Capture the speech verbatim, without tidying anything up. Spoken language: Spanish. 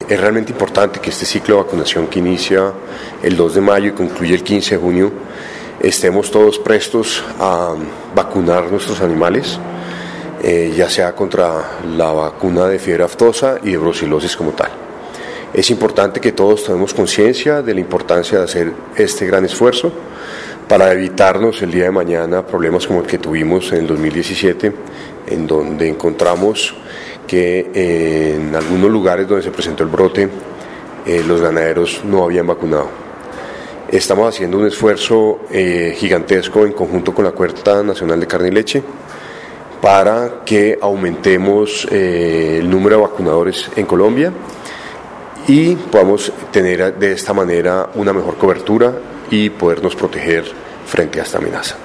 es realmente importante que este ciclo de vacunación que inicia el dos de mayo y concluye el quince de junio, estemos todos prestos a vacunar nuestros animales, eh, ya sea contra la vacuna de fiebre aftosa y de brucelosis como tal. Es importante que todos tomemos conciencia de la importancia de hacer este gran esfuerzo para evitarnos el día de mañana problemas como el que tuvimos en el dos mil diecisiete, en donde encontramos que eh, en algunos lugares donde se presentó el brote, eh, los ganaderos no habían vacunado. Estamos haciendo un esfuerzo eh, gigantesco en conjunto con la Cuerta Nacional de Carne y Leche para que aumentemos eh, el número de vacunadores en Colombia y podamos tener de esta manera una mejor cobertura y podernos proteger frente a esta amenaza.